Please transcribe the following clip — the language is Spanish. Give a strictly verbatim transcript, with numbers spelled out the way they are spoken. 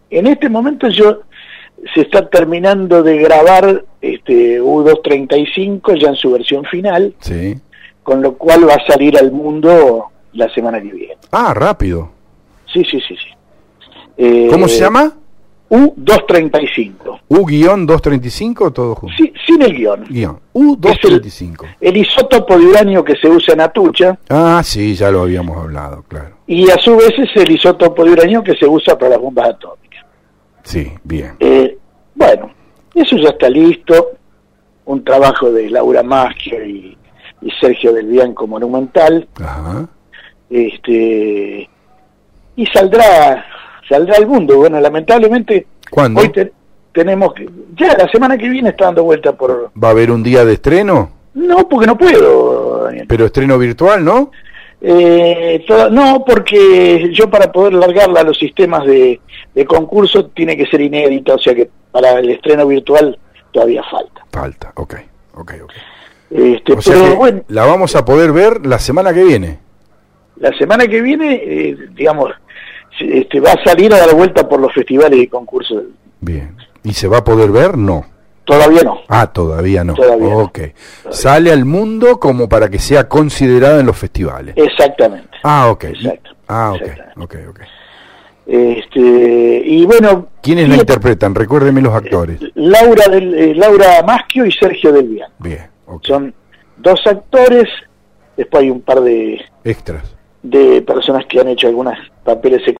en este momento yo se está terminando de grabar este U doscientos treinta y cinco ya en su versión final, sí, con lo cual va a salir al mundo la semana que viene. Ah, rápido. Sí, sí, sí, sí. Eh, ¿Cómo se llama? U doscientos treinta y cinco. U doscientos treinta y cinco, todo junto. Sí, sin el guión. Guión. U doscientos treinta y cinco. El, el isótopo de uranio que se usa en Atucha. Ah, sí, ya lo habíamos hablado, claro. Y a su vez es el isótopo de uranio que se usa para las bombas atómicas. Sí, bien. Eh, bueno, eso ya está listo. Un trabajo de Laura Maschio y, y Sergio Del Bianco monumental. Ajá. Este, y saldrá, saldrá al mundo. Bueno, lamentablemente, ¿cuándo? hoy te, tenemos que, ya la semana que viene está dando vuelta por... ¿Va a haber un día de estreno? No, porque no puedo, Daniel. Pero estreno virtual, ¿no? Eh, to- no, porque yo para poder largarla a los sistemas de, de concurso tiene que ser inédita, o sea que para el estreno virtual todavía falta. Falta, ok, ok, ok. Este, O sea pero que bueno, la vamos a poder ver la semana que viene. la semana que viene, eh, digamos, se- este, va a salir a dar vuelta por los festivales y concursos. Bien. ¿Y se va a poder ver? No. Todavía no. Ah, todavía no. Todavía no. Ok. Todavía. Sale al mundo como para que sea considerada en los festivales. Exactamente. Ah, ok. Exacto. Ah, ok, Exactamente. ok, ok. Este, y bueno, ¿Quiénes y- la interpretan? Recuérdeme los actores. Laura del, eh, Laura Maschio y Sergio Del Bianco. Bien, ok. Son dos actores, después hay un par de, Extras. de personas que han hecho algunos papeles secundarios